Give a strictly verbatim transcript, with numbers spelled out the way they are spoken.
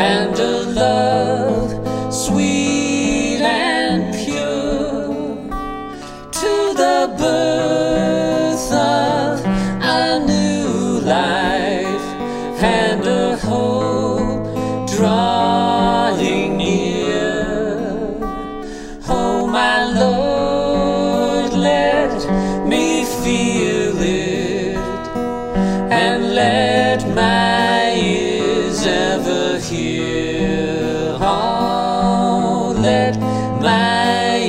and a love sweet and pure, to the birth of a new life and a hope drawing near. Oh my Lord, let me feel it, and let my ears ever hear. Oh, let my